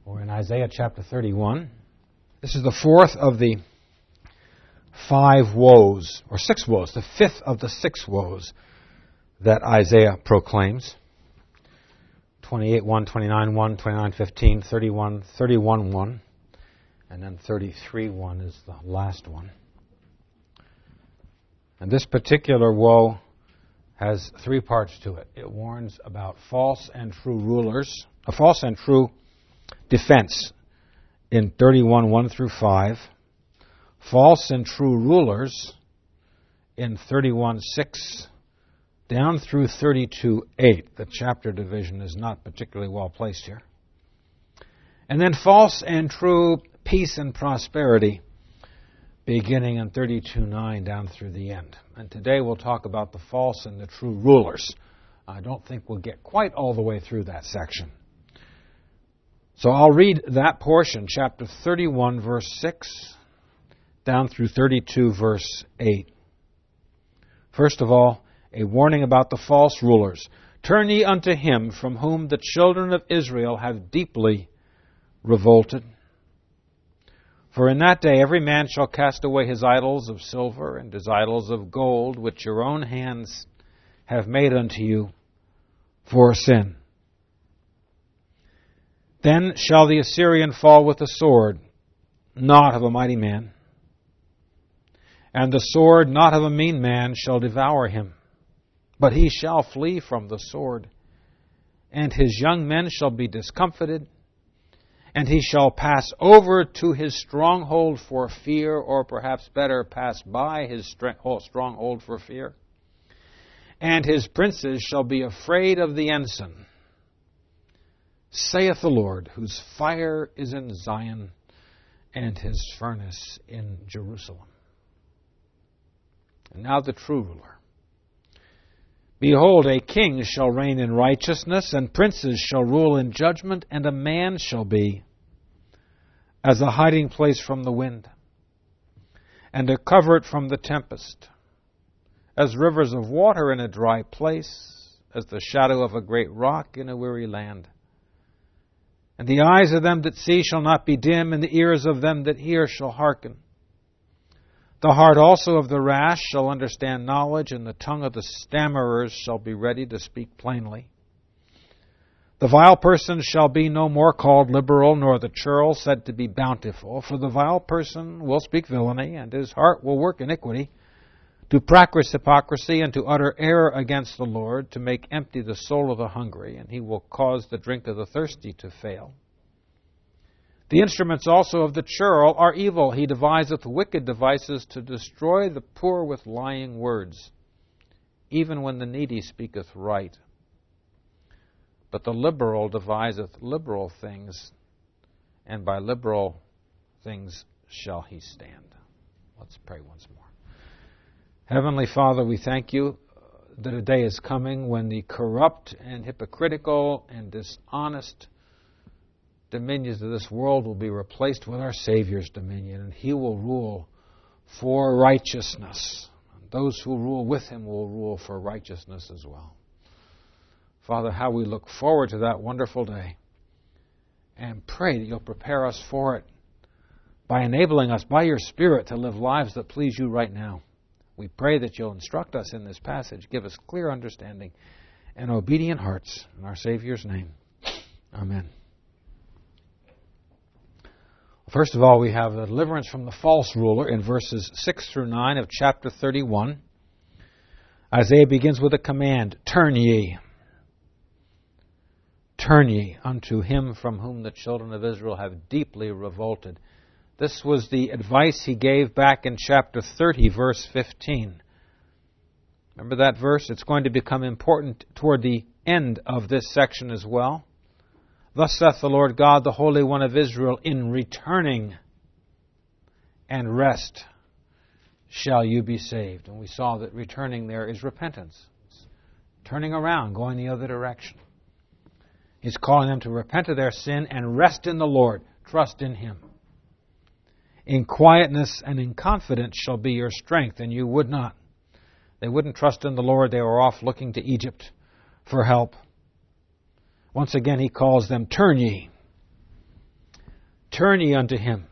We're in Isaiah chapter 31. This is the fourth of the 5 woes, or 6 woes, the fifth of the 6 woes that Isaiah proclaims. 28:1, 29:1, 29:15, 31, 31:1, and then 33:1 is the last one. And this particular woe has 3 parts to it. It warns about false and true rulers, a false and true defense in 31:1 through 5, false and true rulers in 31:6 down through 32:8. The chapter division is not particularly well placed here. And then false and true peace and prosperity beginning in 32:9 down through the end. And today we'll talk about the false and the true rulers. I don't think we'll get quite all the way through that section. So I'll read that portion, chapter 31, verse 6, down through 32, verse 8. First of all, a warning about the false rulers. Turn ye unto him from whom the children of Israel have deeply revolted. For in that day every man shall cast away his idols of silver and his idols of gold, which your own hands have made unto you for sin. Then shall the Assyrian fall with the sword, not of a mighty man, and the sword not of a mean man shall devour him. But he shall flee from the sword, and his young men shall be discomfited, and he shall pass over to his stronghold for fear, or perhaps better, pass by his stronghold for fear. And his princes shall be afraid of the ensign, saith the Lord, whose fire is in Zion, and his furnace in Jerusalem. And now the true ruler. Behold, a king shall reign in righteousness, and princes shall rule in judgment, and a man shall be as a hiding place from the wind, and a covert from the tempest, as rivers of water in a dry place, as the shadow of a great rock in a weary land. And the eyes of them that see shall not be dim, and the ears of them that hear shall hearken. The heart also of the rash shall understand knowledge, and the tongue of the stammerers shall be ready to speak plainly. The vile person shall be no more called liberal, nor the churl said to be bountiful. For the vile person will speak villainy, and his heart will work iniquity, to practice hypocrisy, and to utter error against the Lord, to make empty the soul of the hungry, and he will cause the drink of the thirsty to fail. The instruments also of the churl are evil. He deviseth wicked devices to destroy the poor with lying words, even when the needy speaketh right. But the liberal deviseth liberal things, and by liberal things shall he stand. Let's pray once more. Heavenly Father, we thank you that a day is coming when the corrupt and hypocritical and dishonest dominions of this world will be replaced with our Savior's dominion, and he will rule for righteousness. Those who rule with him will rule for righteousness as well. Father, how we look forward to that wonderful day, and pray that you'll prepare us for it by enabling us by your Spirit to live lives that please you right now. We pray that you'll instruct us in this passage, give us clear understanding and obedient hearts. In our Savior's name, amen. First of all, we have the deliverance from the false ruler in verses 6 through 9 of chapter 31. Isaiah begins with a command, turn ye. Turn ye unto him from whom the children of Israel have deeply revolted. This was the advice he gave back in chapter 30, verse 15. Remember that verse? It's going to become important toward the end of this section as well. Thus saith the Lord God, the Holy One of Israel, in returning and rest shall you be saved. And we saw that returning there is repentance. It's turning around, going the other direction. He's calling them to repent of their sin and rest in the Lord. Trust in him. In quietness and in confidence shall be your strength, and you would not. They wouldn't trust in the Lord. They were off looking to Egypt for help. Once again, he calls them, turn ye. turn ye unto him.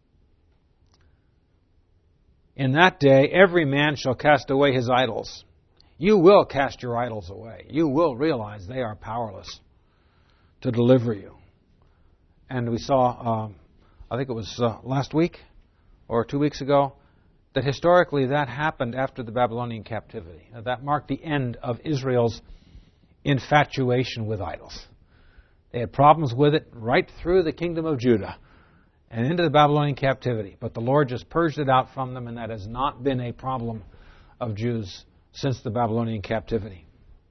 In that day every man shall cast away his idols. You will cast your idols away. You will realize they are powerless to deliver you. And we saw, I think it was last week or 2 weeks ago, that historically that happened after the Babylonian captivity. That marked the end of Israel's infatuation with idols. They had problems with it right through the kingdom of Judah and into the Babylonian captivity. But the Lord just purged it out from them, and that has not been a problem of Jews since the Babylonian captivity.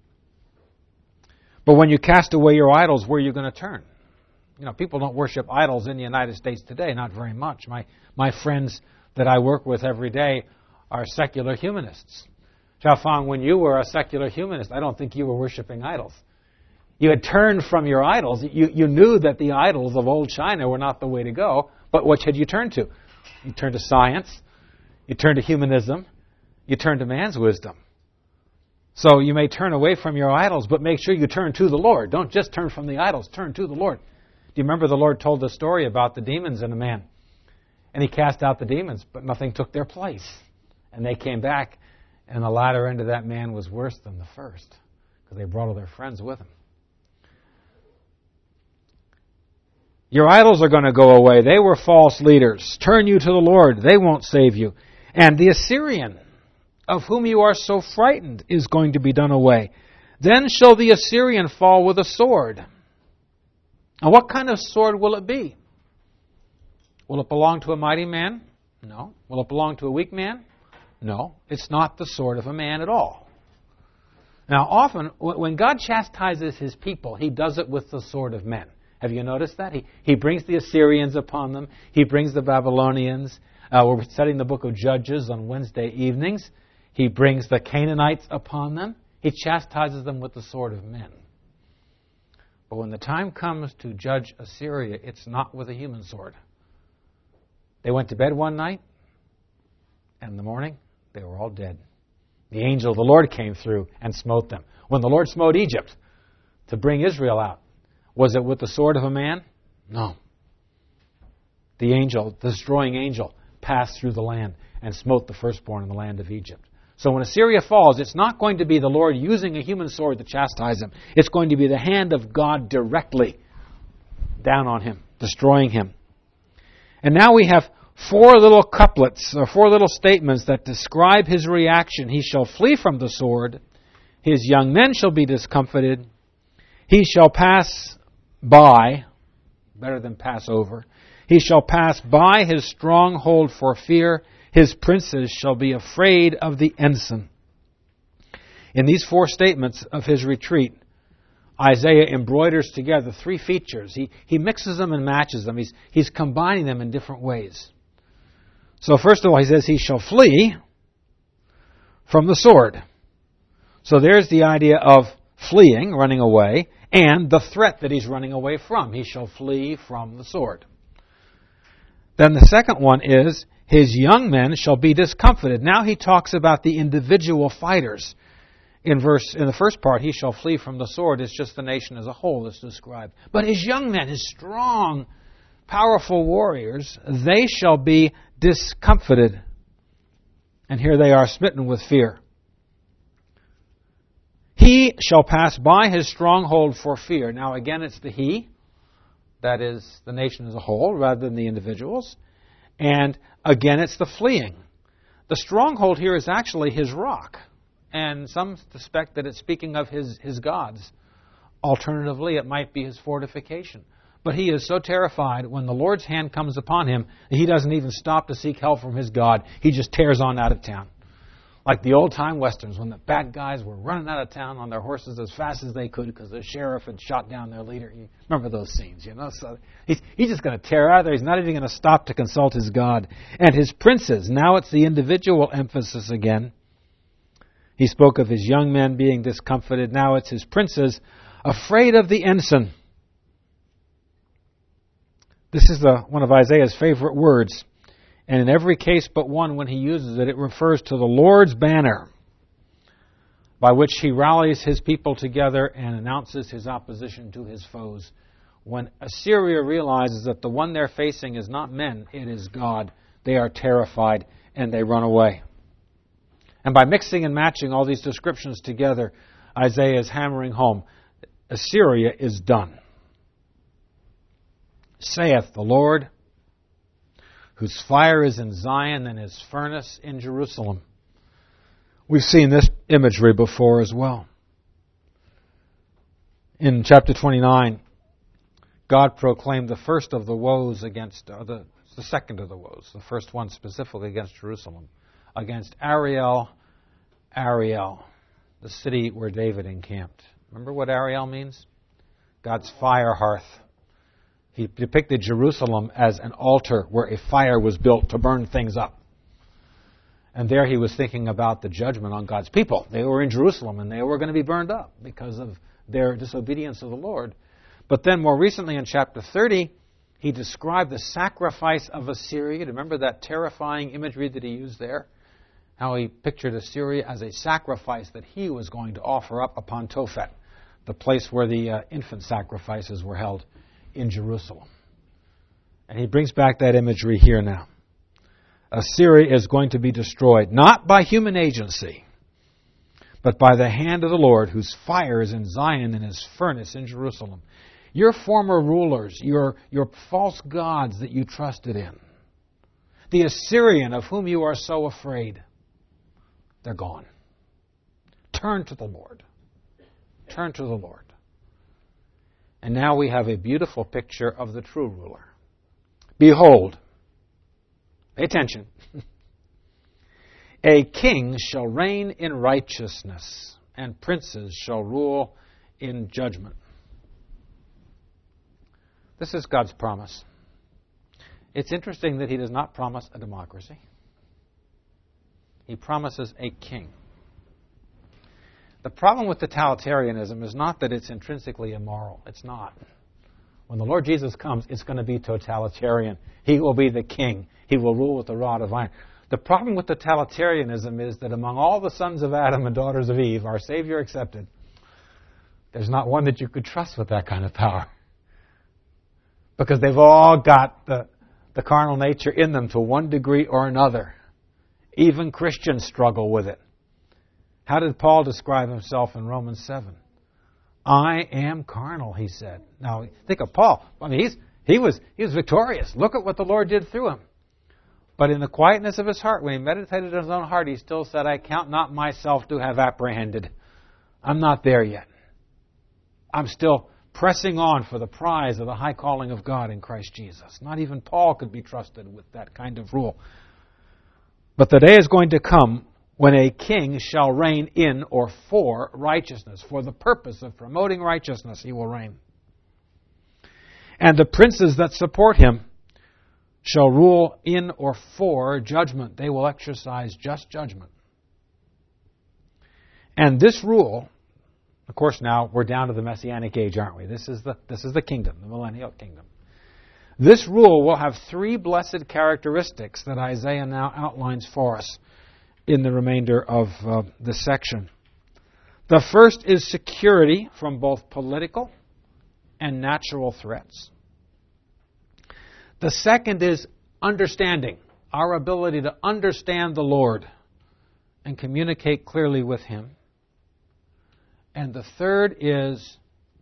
But when you cast away your idols, where are you going to turn? You know, people don't worship idols in the United States today, not very much. My friends that I work with every day are secular humanists. Xiaofang, when you were a secular humanist, I don't think you were worshiping idols. You had turned from your idols. You knew that the idols of old China were not the way to go, but what had you turned to? You turned to science. You turned to humanism. You turned to man's wisdom. So you may turn away from your idols, but make sure you turn to the Lord. Don't just turn from the idols. Turn to the Lord. Do you remember the Lord told the story about the demons in a man? And he cast out the demons, but nothing took their place. And they came back, and the latter end of that man was worse than the first, because they brought all their friends with them. Your idols are going to go away. They were false leaders. Turn you to the Lord. They won't save you. And the Assyrian, of whom you are so frightened, is going to be done away. Then shall the Assyrian fall with a sword. And what kind of sword will it be? Will it belong to a mighty man? No. Will it belong to a weak man? No. It's not the sword of a man at all. Now, often, when God chastises His people, He does it with the sword of men. Have you noticed that? He brings the Assyrians upon them. He brings the Babylonians. We're studying the book of Judges on Wednesday evenings. He brings the Canaanites upon them. He chastises them with the sword of men. But when the time comes to judge Assyria, it's not with a human sword. They went to bed one night, and in the morning, they were all dead. The angel of the Lord came through and smote them. When the Lord smote Egypt to bring Israel out, was it with the sword of a man? No. The angel, the destroying angel, passed through the land and smote the firstborn in the land of Egypt. So when Assyria falls, it's not going to be the Lord using a human sword to chastise him. It's going to be the hand of God directly down on him, destroying him. And now we have 4 little couplets, or 4 little statements that describe his reaction. He shall flee from the sword. His young men shall be discomfited. He shall pass by, better than pass over. He shall pass by his stronghold for fear. His princes shall be afraid of the ensign. In these 4 statements of his retreat, Isaiah embroiders together 3 features. He mixes them and matches them. He's combining them in different ways. So first of all, he says he shall flee from the sword. So there's the idea of fleeing, running away, and the threat that he's running away from. He shall flee from the sword. Then the second one is, his young men shall be discomfited. Now he talks about the individual fighters. In the first part, he shall flee from the sword. It's just the nation as a whole that's described. But his young men, his strong, powerful warriors, they shall be discomfited. And here they are, smitten with fear. He shall pass by his stronghold for fear. Now again, it's the he, that is the nation as a whole, rather than the individuals. And again, it's the fleeing. The stronghold here is actually his rock. And some suspect that it's speaking of his gods. Alternatively, it might be his fortification. But he is so terrified when the Lord's hand comes upon him that he doesn't even stop to seek help from his God. He just tears on out of town. Like the old-time Westerns, when the bad guys were running out of town on their horses as fast as they could because the sheriff had shot down their leader. You remember those scenes, you know? So he's just going to tear out of there. He's not even going to stop to consult his God. And his princes, now it's the individual emphasis again. He spoke of his young men being discomfited. Now it's his princes afraid of the ensign. This is one of Isaiah's favorite words. And in every case but one, when he uses it, it refers to the Lord's banner, by which he rallies his people together and announces his opposition to his foes. When Assyria realizes that the one they're facing is not men, it is God, they are terrified and they run away. And by mixing and matching all these descriptions together, Isaiah is hammering home, Assyria is done. Saith the Lord, whose fire is in Zion and his furnace in Jerusalem. We've seen this imagery before as well. In chapter 29, God proclaimed the first of the woes against, the second of the woes, the first one specifically against Jerusalem, against Ariel, the city where David encamped. Remember what Ariel means? God's fire hearth. He depicted Jerusalem as an altar where a fire was built to burn things up. And there he was thinking about the judgment on God's people. They were in Jerusalem and they were going to be burned up because of their disobedience to the Lord. But then more recently in chapter 30, he described the sacrifice of Assyria. Remember that terrifying imagery that he used there? How he pictured Assyria as a sacrifice that he was going to offer up upon Tophet, the place where the infant sacrifices were held in Jerusalem. And he brings back that imagery here now. Assyria is going to be destroyed, not by human agency, but by the hand of the Lord, whose fire is in Zion and his furnace in Jerusalem. Your former rulers, your false gods that you trusted in, the Assyrian of whom you are so afraid, they're gone. Turn to the Lord. Turn to the Lord. And now we have a beautiful picture of the true ruler. Behold, pay attention, a king shall reign in righteousness, and princes shall rule in judgment. This is God's promise. It's interesting that he does not promise a democracy. He promises a king. The problem with totalitarianism is not that it's intrinsically immoral. It's not. When the Lord Jesus comes, it's going to be totalitarian. He will be the king. He will rule with a rod of iron. The problem with totalitarianism is that among all the sons of Adam and daughters of Eve, our Savior accepted, there's not one that you could trust with that kind of power. Because they've all got the carnal nature in them to one degree or another. Even Christians struggle with it. How did Paul describe himself in Romans 7? I am carnal, he said. Now, think of Paul. I mean, he was victorious. Look at what the Lord did through him. But in the quietness of his heart, when he meditated in his own heart, he still said, I count not myself to have apprehended. I'm not there yet. I'm still pressing on for the prize of the high calling of God in Christ Jesus. Not even Paul could be trusted with that kind of rule. But the day is going to come when a king shall reign in or for righteousness. For the purpose of promoting righteousness, he will reign. And the princes that support him shall rule in or for judgment. They will exercise just judgment. And this rule, of course now we're down to the Messianic age, aren't we? This is the kingdom, the millennial kingdom. This rule will have three blessed characteristics that Isaiah now outlines for us in the remainder of this section. The first is security from both political and natural threats. The second is understanding, our ability to understand the Lord and communicate clearly with Him. And the third is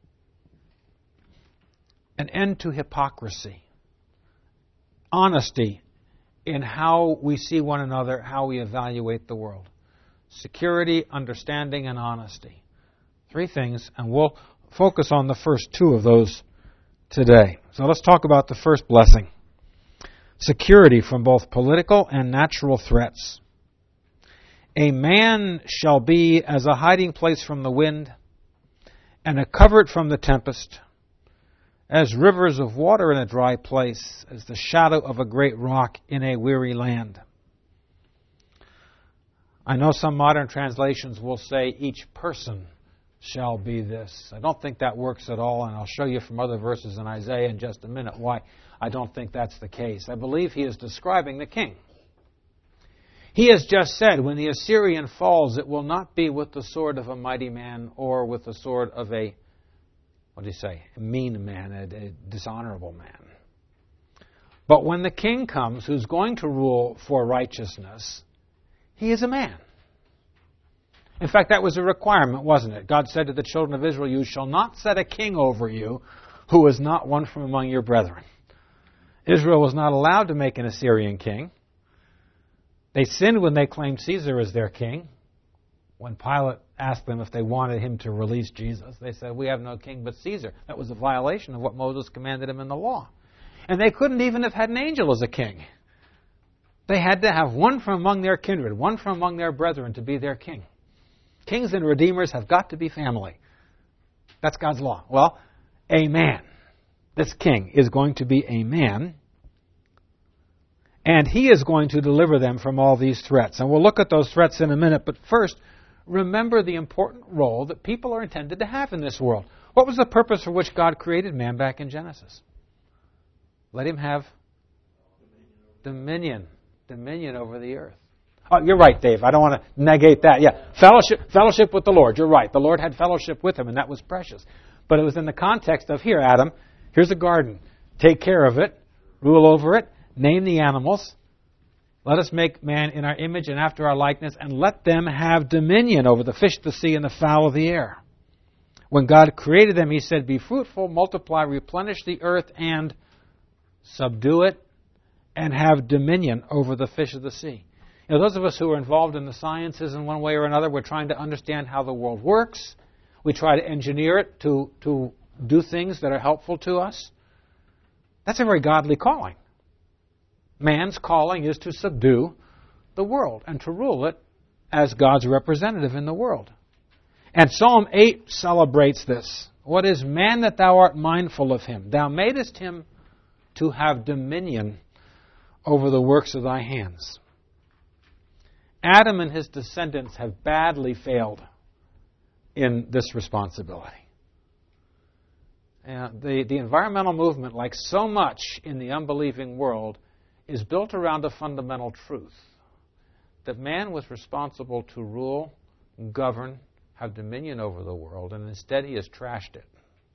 an end to hypocrisy, honesty in how we see one another, how we evaluate the world. Security, understanding, and honesty. Three things, and we'll focus on the first two of those today. So let's talk about the first blessing. Security from both political and natural threats. A man shall be as a hiding place from the wind, and a covert from the tempest, as rivers of water in a dry place, as the shadow of a great rock in a weary land. I know some modern translations will say each person shall be this. I don't think that works at all, and I'll show you from other verses in Isaiah in just a minute why I don't think that's the case. I believe he is describing the king. He has just said, when the Assyrian falls, it will not be with the sword of a mighty man or with the sword of a what do you say, a mean man, a dishonorable man. But when the king comes who's going to rule for righteousness, he is a man. In fact, that was a requirement, wasn't it? God said to the children of Israel, you shall not set a king over you who is not one from among your brethren. Israel was not allowed to make an Assyrian king. They sinned when they claimed Caesar as their king. When Pilate asked them if they wanted him to release Jesus, they said, we have no king but Caesar. That was a violation of what Moses commanded him in the law. And they couldn't even have had an angel as a king. They had to have one from among their kindred, one from among their brethren to be their king. Kings and redeemers have got to be family. That's God's law. Well, a man. This king is going to be a man. And he is going to deliver them from all these threats. And we'll look at those threats in a minute. But first, remember the important role that people are intended to have in this world. What was the purpose for which God created man back in Genesis? Let him have dominion over the earth. Oh, you're right, Dave. I don't want to negate that. Yeah, fellowship with the Lord. You're right. The Lord had fellowship with him, and that was precious. But it was in the context of, here, Adam, here's a garden. Take care of it. Rule over it. Name the animals. Let us make man in our image and after our likeness, and let them have dominion over the fish of the sea and the fowl of the air. When God created them, he said, be fruitful, multiply, replenish the earth, and subdue it, and have dominion over the fish of the sea. You know, those of us who are involved in the sciences in one way or another, we're trying to understand how the world works. We try to engineer it to do things that are helpful to us. That's a very godly calling. Man's calling is to subdue the world and to rule it as God's representative in the world. And Psalm 8 celebrates this. What is man that thou art mindful of him? Thou madest him to have dominion over the works of thy hands. Adam and his descendants have badly failed in this responsibility. The environmental movement, like so much in the unbelieving world, is built around a fundamental truth, that man was responsible to rule, govern, have dominion over the world, and instead he has trashed it.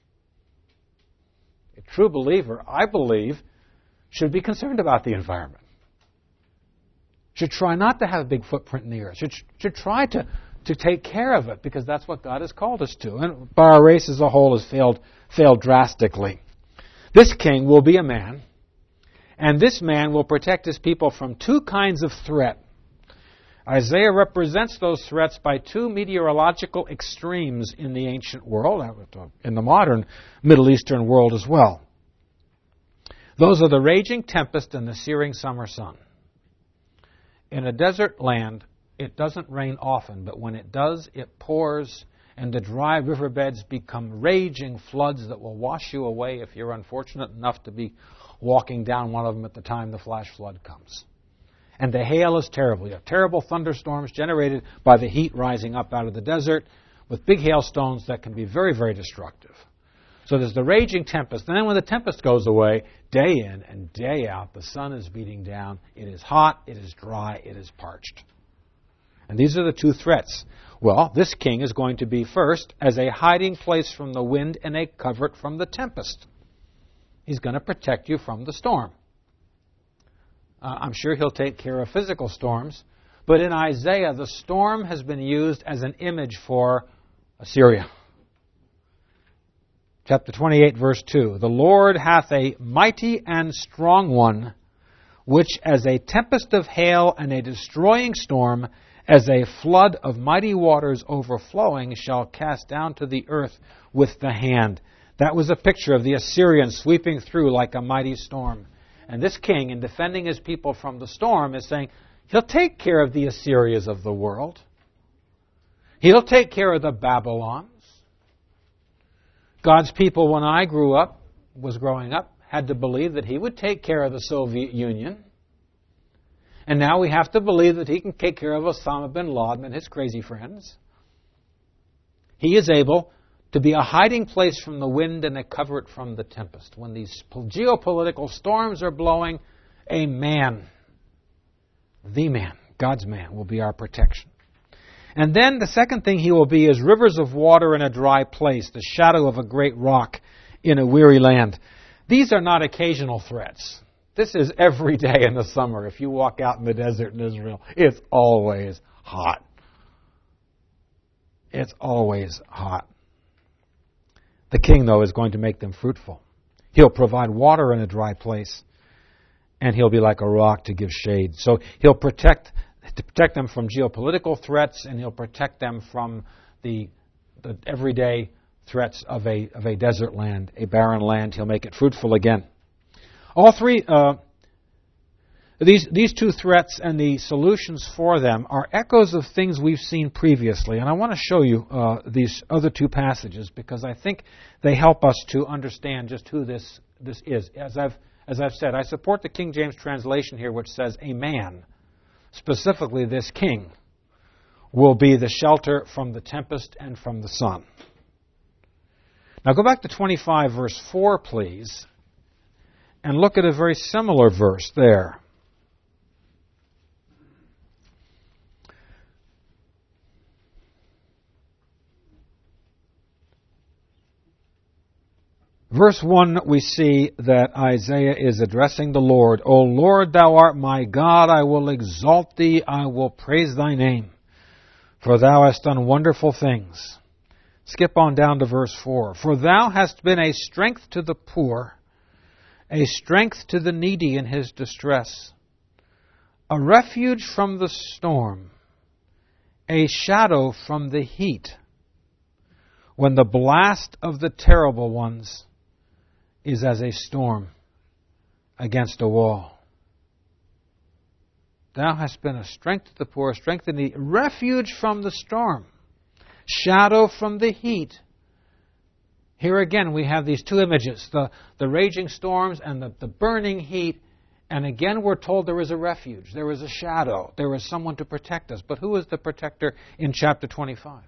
A true believer, I believe, should be concerned about the environment. Should try not to have a big footprint in the earth. Should try to take care of it, because that's what God has called us to. And but our race as a whole has failed drastically. This king will be a man, and this man will protect his people from two kinds of threat. Isaiah represents those threats by two meteorological extremes in the ancient world, in the modern Middle Eastern world as well. Those are the raging tempest and the searing summer sun. In a desert land, it doesn't rain often, but when it does, it pours, and the dry riverbeds become raging floods that will wash you away if you're unfortunate enough to be walking down one of them at the time the flash flood comes. And the hail is terrible. You have terrible thunderstorms generated by the heat rising up out of the desert with big hailstones that can be very, very destructive. So there's the raging tempest. And then when the tempest goes away, day in and day out, the sun is beating down. It is hot, it is dry, it is parched. And these are the two threats. Well, this king is going to be first as a hiding place from the wind and a covert from the tempest. He's going to protect you from the storm. I'm sure he'll take care of physical storms. But in Isaiah, the storm has been used as an image for Assyria. Chapter 28, verse 2. The Lord hath a mighty and strong one, which as a tempest of hail and a destroying storm, as a flood of mighty waters overflowing, shall cast down to the earth with the hand. That was a picture of the Assyrians sweeping through like a mighty storm. And this king, in defending his people from the storm, is saying, he'll take care of the Assyrians of the world. He'll take care of the Babylons. God's people, when I was growing up, had to believe that he would take care of the Soviet Union. And now we have to believe that he can take care of Osama bin Laden and his crazy friends. He is able to be a hiding place from the wind and a covert from the tempest. When these geopolitical storms are blowing, a man, the man, God's man, will be our protection. And then the second thing he will be is rivers of water in a dry place, the shadow of a great rock in a weary land. These are not occasional threats. This is every day in the summer. If you walk out in the desert in Israel, it's always hot. It's always hot. The king, though, is going to make them fruitful. He'll provide water in a dry place, and he'll be like a rock to give shade. So he'll protect them from geopolitical threats, and he'll protect them from the everyday threats of a desert land, a barren land. He'll make it fruitful again. All three, these two threats and the solutions for them are echoes of things we've seen previously. And I want to show you these other two passages because I think they help us to understand just who this is. As I've said, I support the King James translation here, which says a man, specifically this king, will be the shelter from the tempest and from the sun. Now go back to 25 verse 4, please, and look at a very similar verse there. Verse 1, we see that Isaiah is addressing the Lord. O Lord, thou art my God, I will exalt thee, I will praise thy name, for thou hast done wonderful things. Skip on down to verse 4. For thou hast been a strength to the poor, a strength to the needy in his distress, a refuge from the storm, a shadow from the heat, when the blast of the terrible ones is as a storm against a wall. Thou hast been a strength to the poor, a strength to the needy, refuge from the storm, shadow from the heat. Here again we have these two images, the raging storms and the burning heat. And again we're told there is a refuge, there is a shadow, there is someone to protect us. But who is the protector in chapter 25?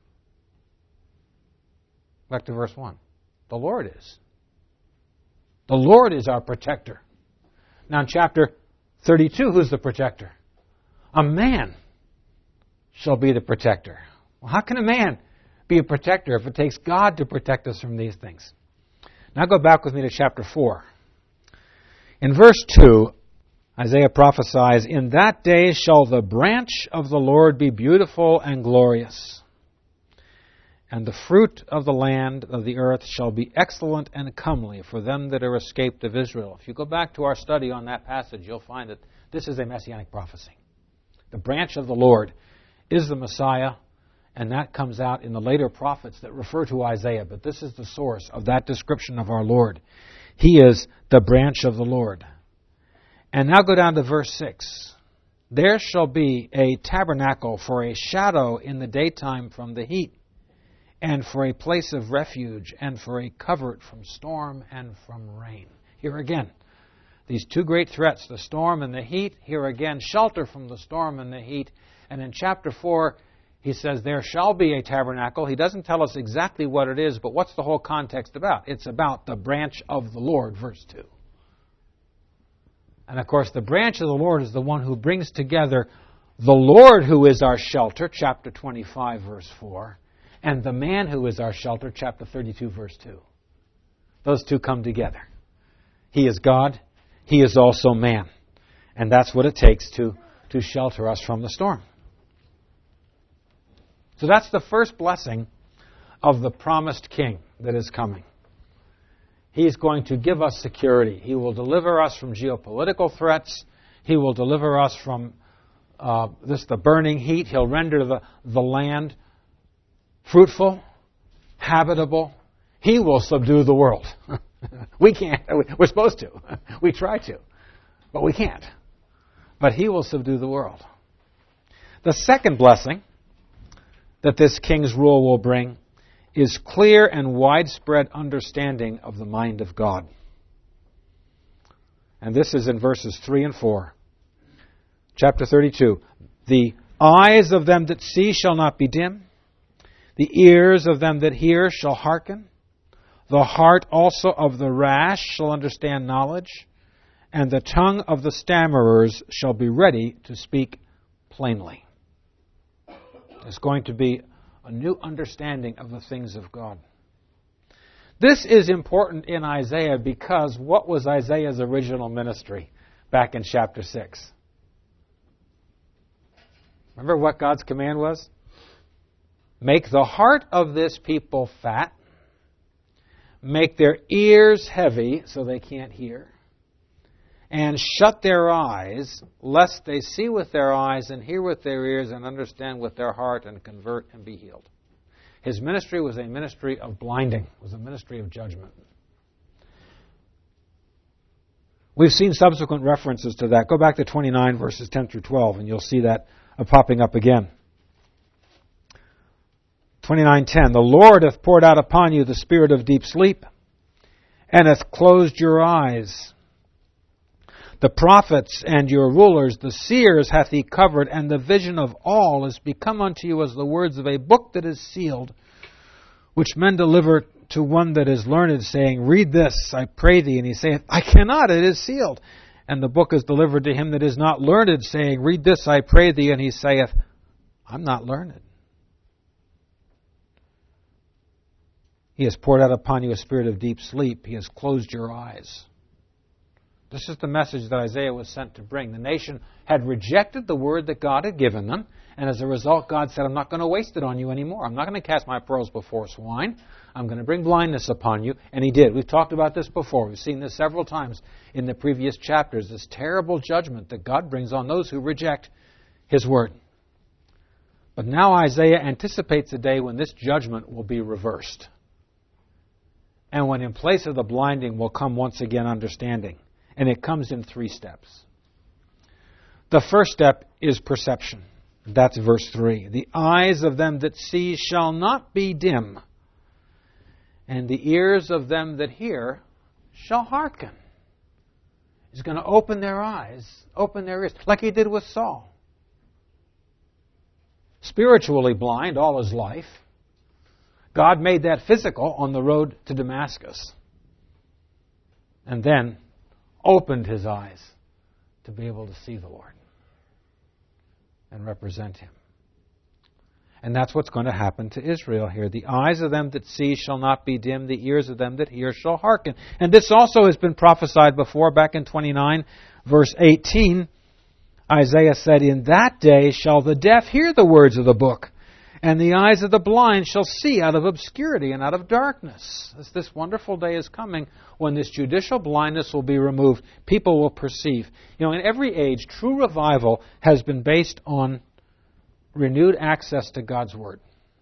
Back to verse 1. The Lord is. The Lord is our protector. Now in chapter 32, who's the protector? A man shall be the protector. Well, how can a man be a protector if it takes God to protect us from these things? Now go back with me to chapter 4. In verse 2, Isaiah prophesies, In that day shall the branch of the Lord be beautiful and glorious, and the fruit of the land of the earth shall be excellent and comely for them that are escaped of Israel. If you go back to our study on that passage, you'll find that this is a messianic prophecy. The branch of the Lord is the Messiah, and that comes out in the later prophets that refer to Isaiah. But this is the source of that description of our Lord. He is the branch of the Lord. And now go down to verse 6. There shall be a tabernacle for a shadow in the daytime from the heat, and for a place of refuge, and for a covert from storm and from rain. Here again, these two great threats, the storm and the heat. Here again, shelter from the storm and the heat. And in chapter 4, he says, there shall be a tabernacle. He doesn't tell us exactly what it is, but what's the whole context about? It's about the branch of the Lord, verse 2. And of course, the branch of the Lord is the one who brings together the Lord who is our shelter, chapter 25, verse 4, and the man who is our shelter, chapter 32, verse 2. Those two come together. He is God. He is also man. And that's what it takes to shelter us from the storm. So that's the first blessing of the promised king that is coming. He's going to give us security. He will deliver us from geopolitical threats. He will deliver us from the burning heat. He'll render the land fruitful, habitable. He will subdue the world. We can't. We're supposed to. We try to. But we can't. But He will subdue the world. The second blessing that this king's rule will bring is clear and widespread understanding of the mind of God. And this is in verses 3 and 4. Chapter 32. The eyes of them that see shall not be dim. The ears of them that hear shall hearken. The heart also of the rash shall understand knowledge. And the tongue of the stammerers shall be ready to speak plainly. It's going to be a new understanding of the things of God. This is important in Isaiah because what was Isaiah's original ministry back in chapter 6? Remember what God's command was? Make the heart of this people fat. Make their ears heavy so they can't hear. And shut their eyes, lest they see with their eyes and hear with their ears and understand with their heart and convert and be healed. His ministry was a ministry of blinding. It was a ministry of judgment. We've seen subsequent references to that. Go back to 29 verses 10 through 12 and you'll see that popping up again. 29:10, the Lord hath poured out upon you the spirit of deep sleep, and hath closed your eyes. The prophets and your rulers, the seers hath he covered, and the vision of all is become unto you as the words of a book that is sealed, which men deliver to one that is learned, saying, Read this, I pray thee. And he saith, I cannot, it is sealed. And the book is delivered to him that is not learned, saying, Read this, I pray thee. And he saith, I'm not learned. He has poured out upon you a spirit of deep sleep. He has closed your eyes. This is the message that Isaiah was sent to bring. The nation had rejected the word that God had given them, and as a result, God said, I'm not going to waste it on you anymore. I'm not going to cast my pearls before swine. I'm going to bring blindness upon you. And he did. We've talked about this before. We've seen this several times in the previous chapters, this terrible judgment that God brings on those who reject his word. But now Isaiah anticipates a day when this judgment will be reversed. And when in place of the blinding will come once again understanding. And it comes in 3 steps. The first step is perception. That's verse 3. The eyes of them that see shall not be dim, and the ears of them that hear shall hearken. He's going to open their eyes, open their ears, like he did with Saul. Spiritually blind all his life. God made that physical on the road to Damascus. And then opened his eyes to be able to see the Lord and represent him. And that's what's going to happen to Israel here. The eyes of them that see shall not be dim, the ears of them that hear shall hearken. And this also has been prophesied before, back in 29, verse 18. Isaiah said, In that day shall the deaf hear the words of the book, and the eyes of the blind shall see out of obscurity and out of darkness. As this wonderful day is coming, when this judicial blindness will be removed, people will perceive. In every age, true revival has been based on renewed access to God's Word.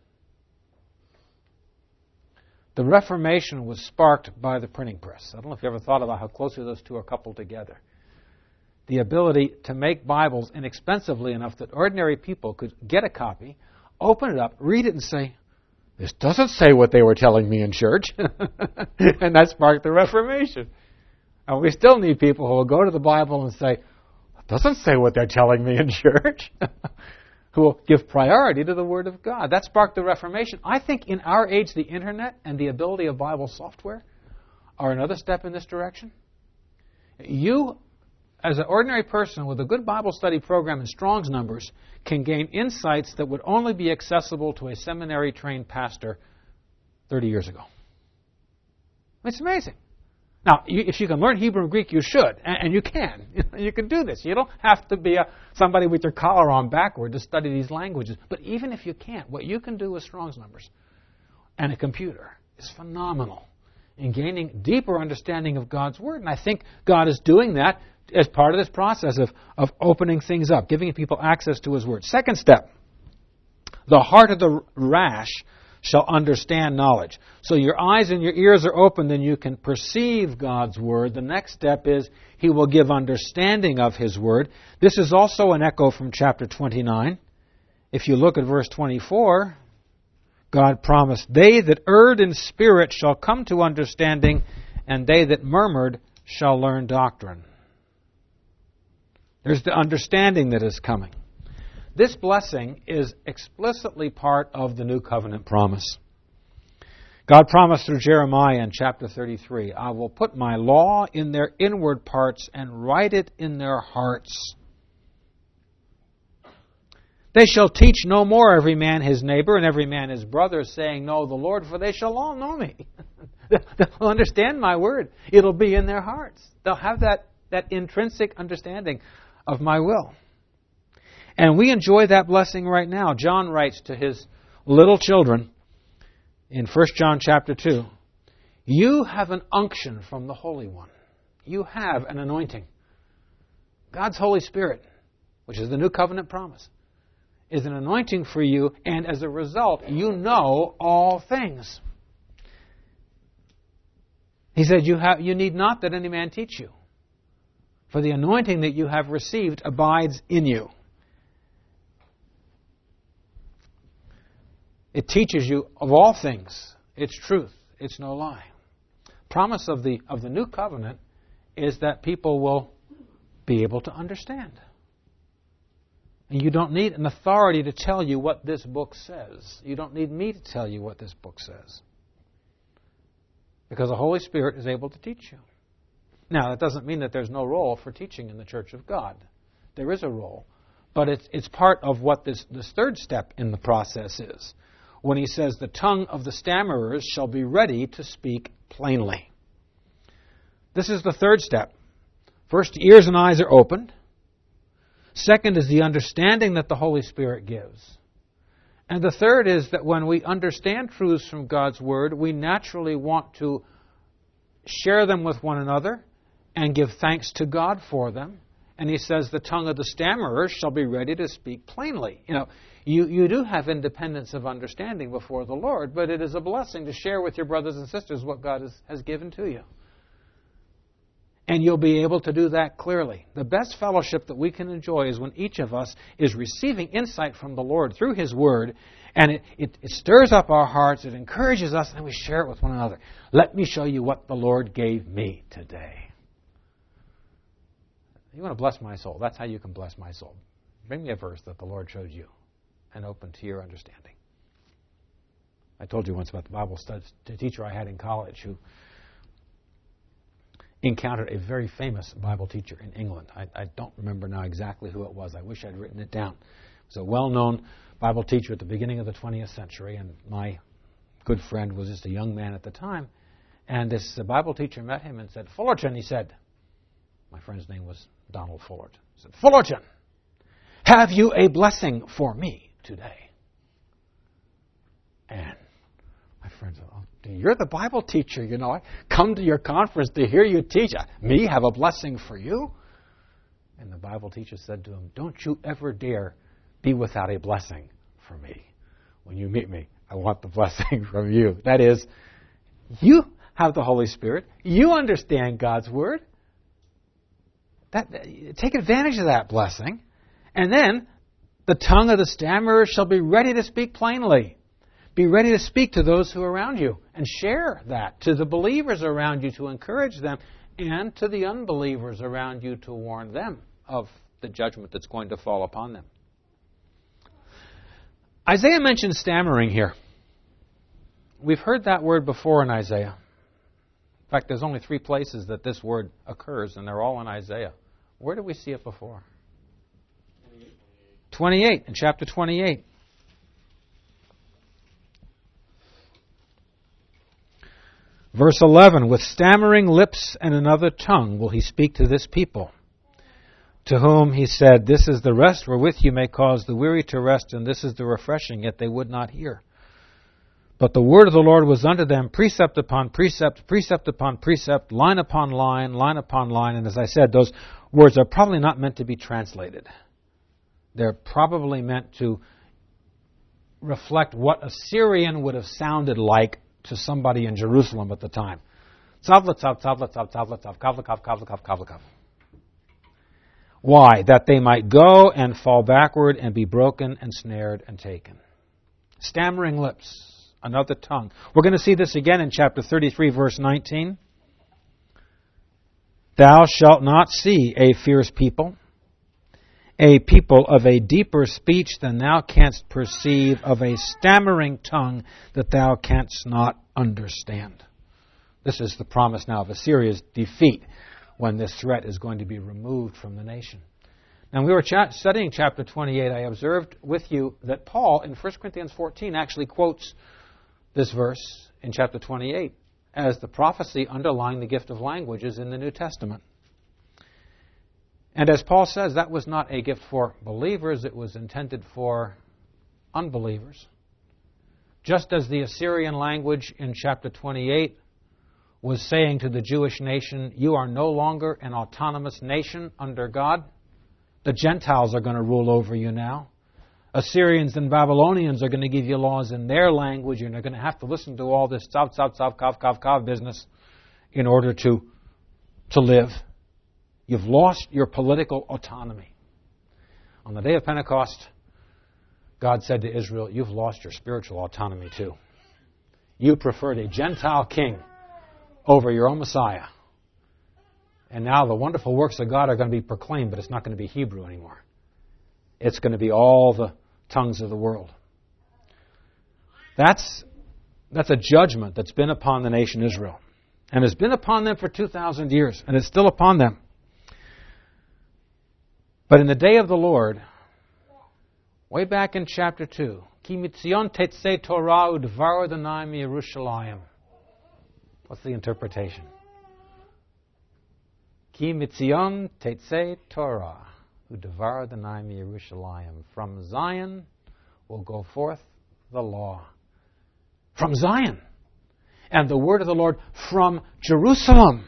The Reformation was sparked by the printing press. I don't know if you ever thought about how closely those two are coupled together. The ability to make Bibles inexpensively enough that ordinary people could get a copy, open it up, read it, and say, this doesn't say what they were telling me in church. And that sparked the Reformation. And we still need people who will go to the Bible and say, it doesn't say what they're telling me in church. Who will give priority to the Word of God. That sparked the Reformation. I think in our age, the Internet and the ability of Bible software are another step in this direction. You, as an ordinary person with a good Bible study program and Strong's numbers, can gain insights that would only be accessible to a seminary-trained pastor 30 years ago. It's amazing. Now, if you can learn Hebrew and Greek, you should, and you can. You can do this. You don't have to be somebody with your collar on backward to study these languages. But even if you can't, what you can do with Strong's numbers and a computer is phenomenal in gaining deeper understanding of God's Word. And I think God is doing that as part of this process of opening things up, giving people access to His Word. Second step, the heart of the rash shall understand knowledge. So your eyes and your ears are open, then you can perceive God's Word. The next step is He will give understanding of His Word. This is also an echo from chapter 29. If you look at verse 24, God promised, They that erred in spirit shall come to understanding, and they that murmured shall learn doctrine. There's the understanding that is coming. This blessing is explicitly part of the New Covenant promise. God promised through Jeremiah in chapter 33, I will put my law in their inward parts and write it in their hearts. They shall teach no more every man his neighbor and every man his brother, saying, Know the Lord, for they shall all know me. They'll understand my word. It'll be in their hearts. They'll have that intrinsic understanding of my will. And we enjoy that blessing right now. John writes to his little children in 1 John chapter 2, You have an unction from the Holy One. You have an anointing. God's Holy Spirit, which is the new covenant promise, is an anointing for you, and as a result, you know all things. He said, you need not that any man teach you, for the anointing that you have received abides in you. It teaches you of all things. It's truth. It's no lie. Promise of the new covenant is that people will be able to understand. And you don't need an authority to tell you what this book says. You don't need me to tell you what this book says. Because the Holy Spirit is able to teach you. Now, that doesn't mean that there's no role for teaching in the Church of God. There is a role. But it's part of what this third step in the process is. When he says, the tongue of the stammerers shall be ready to speak plainly. This is the third step. First, ears and eyes are opened. Second is the understanding that the Holy Spirit gives. And the third is that when we understand truths from God's Word, we naturally want to share them with one another and give thanks to God for them. And he says, the tongue of the stammerers shall be ready to speak plainly. You do have independence of understanding before the Lord, but it is a blessing to share with your brothers and sisters what God has given to you. And you'll be able to do that clearly. The best fellowship that we can enjoy is when each of us is receiving insight from the Lord through His Word, and it stirs up our hearts, it encourages us, and then we share it with one another. Let me show you what the Lord gave me today. You want to bless my soul. That's how you can bless my soul. Bring me a verse that the Lord showed you and open to your understanding. I told you once about the Bible study teacher I had in college who encountered a very famous Bible teacher in England. I don't remember now exactly who it was. I wish I'd written it down. It was a well-known Bible teacher at the beginning of the 20th century, and my good friend was just a young man at the time. And this Bible teacher met him and said, Fullerton, he said, my friend's name was Donald Fullerton. He said, Fullerton, have you a blessing for me today? And my friend said, you're the Bible teacher, I come to your conference to hear you teach. Me have a blessing for you? And the Bible teacher said to him, don't you ever dare be without a blessing for me. When you meet me, I want the blessing from you. That is, you have the Holy Spirit. You understand God's Word. Take advantage of that blessing. And then, the tongue of the stammerer shall be ready to speak plainly. Be ready to speak to those who are around you and share that to the believers around you to encourage them, and to the unbelievers around you to warn them of the judgment that's going to fall upon them. Isaiah mentions stammering here. We've heard that word before in Isaiah. In fact, there's only 3 places that this word occurs, and they're all in Isaiah. Where did we see it before? 28, in chapter 28. Verse 11, with stammering lips and another tongue will he speak to this people, to whom he said, this is the rest wherewith you may cause the weary to rest, and this is the refreshing, yet they would not hear. But the word of the Lord was unto them precept upon precept, precept upon precept, line upon line, line upon line. And as I said, those words are probably not meant to be translated. They're probably meant to reflect what a Syrian would have sounded like to somebody in Jerusalem at the time. Tzavla, tzav, tzavla, tzav, tzavla, tzav, kavla, kav, kavla, kav, kavla, kav. Why? That they might go and fall backward and be broken and snared and taken. Stammering lips, another tongue. We're going to see this again in chapter 33, verse 19. Thou shalt not see a fierce people, a people of a deeper speech than thou canst perceive, of a stammering tongue that thou canst not understand. This is the promise now of Assyria's defeat when this threat is going to be removed from the nation. And we were studying chapter 28. I observed with you that Paul in 1 Corinthians 14 actually quotes this verse in chapter 28 as the prophecy underlying the gift of languages in the New Testament. And as Paul says, that was not a gift for believers, it was intended for unbelievers. Just as the Assyrian language in chapter 28 was saying to the Jewish nation, you are no longer an autonomous nation under God. The Gentiles are going to rule over you now. Assyrians and Babylonians are going to give you laws in their language, and you're going to have to listen to all this kav business in order to live. You've lost your political autonomy. On the day of Pentecost, God said to Israel, you've lost your spiritual autonomy too. You preferred a Gentile king over your own Messiah. And now the wonderful works of God are going to be proclaimed, but it's not going to be Hebrew anymore. It's going to be all the tongues of the world. That's a judgment that's been upon the nation Israel. And has been upon them for 2,000 years, and it's still upon them. But in the day of the Lord, way back in chapter 2, Ki mitzion tetzei Torah udvar Adonai miYerushalayim. What's the interpretation? Ki mitzion tetzei Torah udvar Adonai miYerushalayim. From Zion will go forth the law. From Zion. And the word of the Lord from Jerusalem.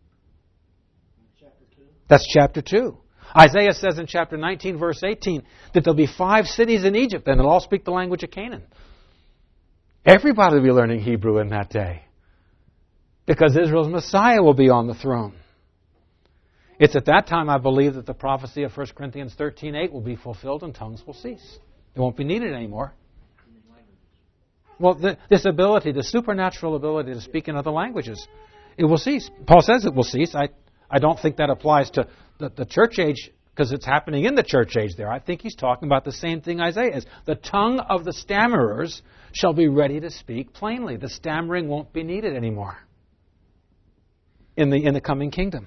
That's chapter 2. Isaiah says in chapter 19, verse 18, that there'll be 5 cities in Egypt, and they'll all speak the language of Canaan. Everybody will be learning Hebrew in that day, because Israel's Messiah will be on the throne. It's at that time, I believe, that the prophecy of 1 Corinthians 13:8 will be fulfilled and tongues will cease. It won't be needed anymore. Well, this ability, the supernatural ability to speak in other languages, it will cease. Paul says it will cease. I don't think that applies to the church age, because it's happening in the church age there. I think he's talking about the same thing Isaiah is. The tongue of the stammerers shall be ready to speak plainly. The stammering won't be needed anymore in the coming kingdom.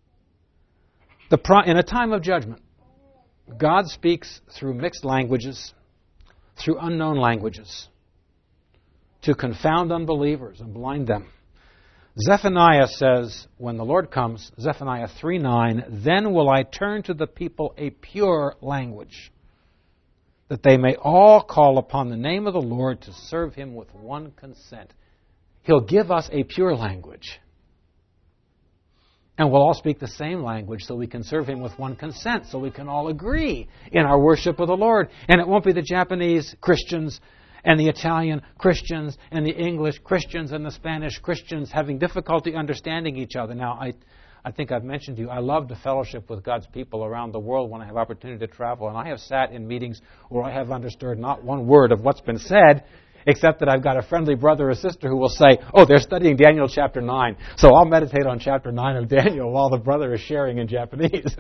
In a time of judgment, God speaks through mixed languages, through unknown languages, to confound unbelievers and blind them. Zephaniah says, when the Lord comes, Zephaniah 3:9, then will I turn to the people a pure language, that they may all call upon the name of the Lord to serve Him with one consent. He'll give us a pure language. And we'll all speak the same language so we can serve Him with one consent, so we can all agree in our worship of the Lord. And it won't be the Japanese Christians and the Italian Christians and the English Christians and the Spanish Christians having difficulty understanding each other. Now, I think I've mentioned to you, I love to fellowship with God's people around the world when I have opportunity to travel. And I have sat in meetings where I have understood not one word of what's been said, except that I've got a friendly brother or sister who will say, oh, they're studying Daniel chapter 9. So I'll meditate on chapter 9 of Daniel while the brother is sharing in Japanese.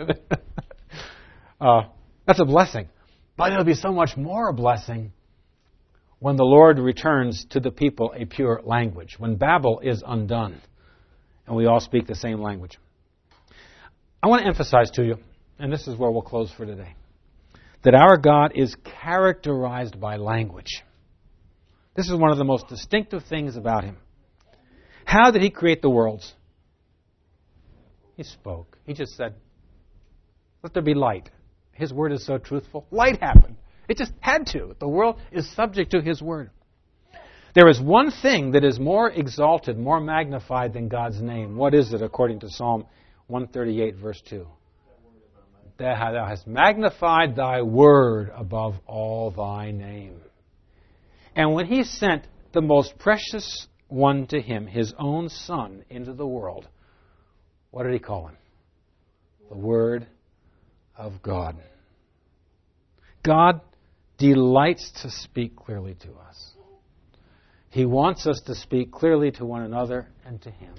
That's a blessing. But it'll be so much more a blessing when the Lord returns to the people a pure language, when Babel is undone and we all speak the same language. I want to emphasize to you, and this is where we'll close for today, that our God is characterized by language. This is one of the most distinctive things about Him. How did He create the worlds? He spoke. He just said, let there be light. His word is so truthful. Light happened. It just had to. The world is subject to His word. There is one thing that is more exalted, more magnified than God's name. What is it according to Psalm 138, verse 2? Thou hast magnified Thy word above all Thy name. And when He sent the most precious one to Him, His own Son, into the world, what did He call Him? The Word of God. God delights to speak clearly to us. He wants us to speak clearly to one another and to Him.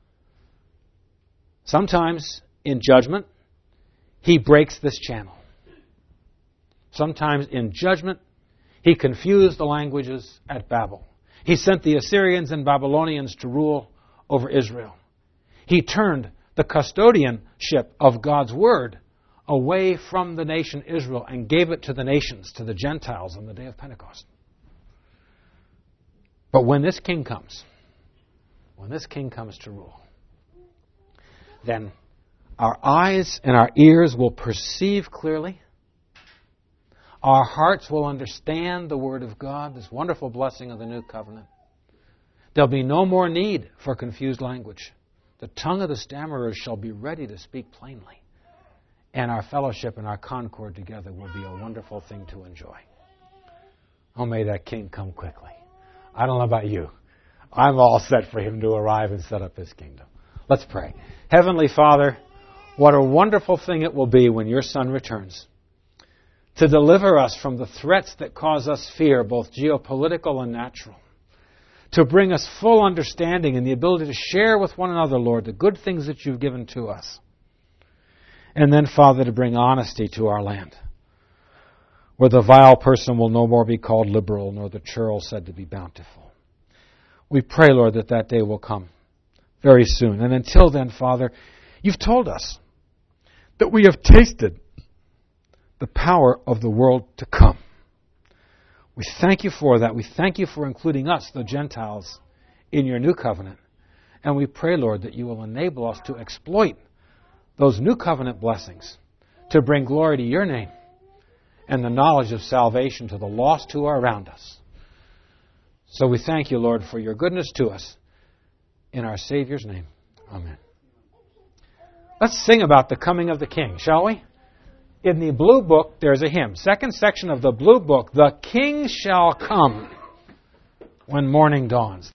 Sometimes, in judgment, He breaks this channel. Sometimes, in judgment, He confused the languages at Babel. He sent the Assyrians and Babylonians to rule over Israel. He turned the custodianship of God's Word away from the nation Israel and gave it to the nations, to the Gentiles on the day of Pentecost. But when this king comes to rule, then our eyes and our ears will perceive clearly. Our hearts will understand the Word of God, this wonderful blessing of the new covenant. There'll be no more need for confused language. The tongue of the stammerers shall be ready to speak plainly. And our fellowship and our concord together will be a wonderful thing to enjoy. Oh, may that King come quickly. I don't know about you. I'm all set for Him to arrive and set up His kingdom. Let's pray. Heavenly Father, what a wonderful thing it will be when your Son returns to deliver us from the threats that cause us fear, both geopolitical and natural. To bring us full understanding and the ability to share with one another, Lord, the good things that you've given to us. And then, Father, to bring honesty to our land, where the vile person will no more be called liberal, nor the churl said to be bountiful. We pray, Lord, that that day will come very soon. And until then, Father, you've told us that we have tasted the power of the world to come. We thank you for that. We thank you for including us, the Gentiles, in your new covenant. And we pray, Lord, that you will enable us to exploit those new covenant blessings to bring glory to your name and the knowledge of salvation to the lost who are around us. So we thank you, Lord, for your goodness to us. In our Savior's name, amen. Let's sing about the coming of the King, shall we? In the blue book, there's a hymn. Second section of the blue book, "The King shall come when morning dawns."